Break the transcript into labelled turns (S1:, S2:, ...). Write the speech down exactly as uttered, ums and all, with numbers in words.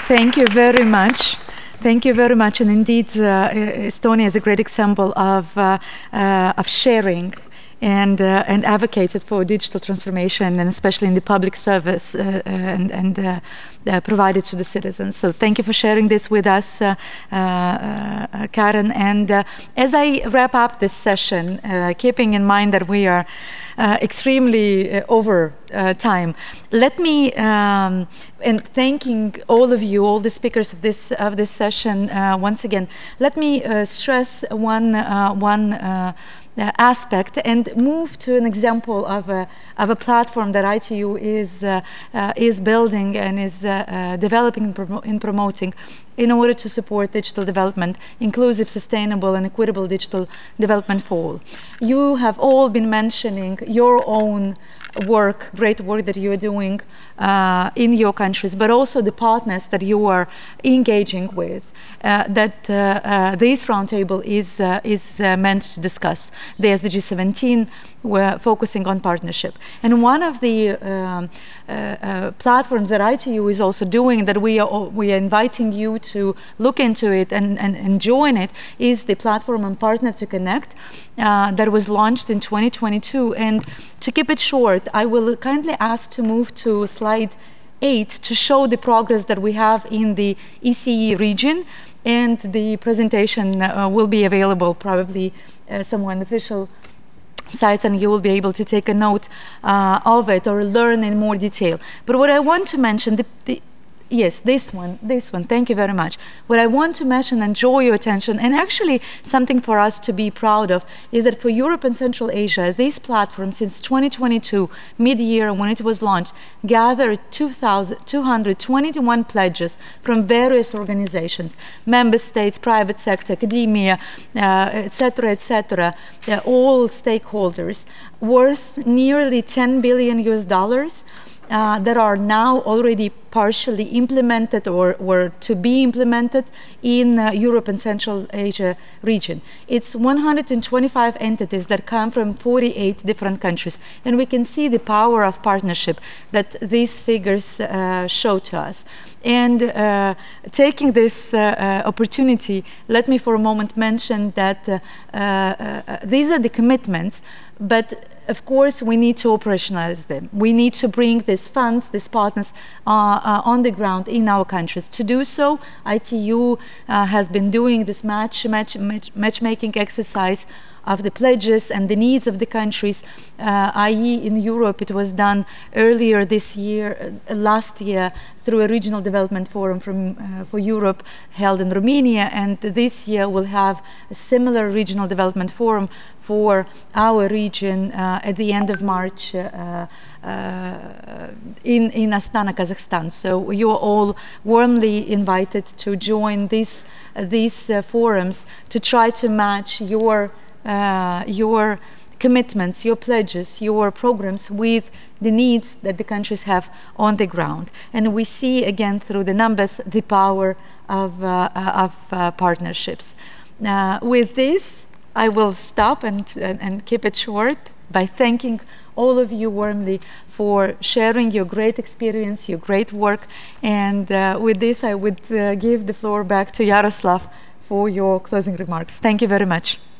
S1: Thank you very much. Thank you very much. And indeed, uh, Estonia is a great example of, uh, uh, of sharing and, uh, and advocated for digital transformation, and especially in the public service uh, and, and uh, uh, provided to the citizens. So thank you for sharing this with us, uh, uh, uh, Karen. And uh, as I wrap up this session, uh, keeping in mind that we are uh, extremely uh, over uh, time, let me, um, and thanking all of you, all the speakers of this, of this session uh, once again, let me uh, stress one, uh, one uh, Uh, aspect and move to an example of a, of a platform that I T U is, uh, uh, is building and is uh, uh, developing and, promo and promoting in order to support digital development, inclusive, sustainable, and equitable digital development for all. You have all been mentioning your own work, great work that you are doing uh, in your countries, but also the partners that you are engaging with. Uh, that uh, uh, this roundtable is, uh, is uh, meant to discuss. There's the G seventeen, we're focusing on partnership. And one of the um, uh, uh, platforms that I T U is also doing, that we are, we are inviting you to look into it and, and, and join it, is the platform on Partner to Connect uh, that was launched in twenty twenty-two. And to keep it short, I will kindly ask to move to slide eight to show the progress that we have in the E C E region. And the presentation uh, will be available probably uh, somewhere on the official sites, and you will be able to take a note uh, of it or learn in more detail. But what I want to mention, the, the, yes, this one, this one, thank you very much. What I want to mention and draw your attention, and actually something for us to be proud of, is that for Europe and Central Asia, this platform since twenty twenty-two, mid-year when it was launched, gathered two hundred twenty-one pledges from various organizations, member states, private sector, academia, uh, et cetera, et cetera, uh, all stakeholders, worth nearly ten billion U S dollars. Uh, that are now already partially implemented or were to be implemented in uh, Europe and Central Asia region. It's one hundred twenty-five entities that come from forty-eight different countries. And we can see the power of partnership that these figures uh, show to us. And uh, taking this uh, uh, opportunity, let me for a moment mention that uh, uh, uh, these are the commitments, but of course, we need to operationalize them. We need to bring these funds, these partners uh, uh, on the ground in our countries. To do so, I T U uh, has been doing this match, match, match, matchmaking exercise of the pledges and the needs of the countries, uh, that is in Europe it was done earlier this year, uh, last year, through a regional development forum from, uh, for Europe held in Romania, and this year we'll have a similar regional development forum for our region uh, at the end of March uh, uh, in, in Astana, Kazakhstan. So you are all warmly invited to join these, uh, these uh, forums to try to match your Uh, your commitments, your pledges, your programs with the needs that the countries have on the ground. And we see again through the numbers the power of, uh, uh, of uh, partnerships. Uh, with this, I will stop and, and, and keep it short by thanking all of you warmly for sharing your great experience, your great work. And uh, with this, I would uh, give the floor back to Yaroslav for your closing remarks. Thank you very much.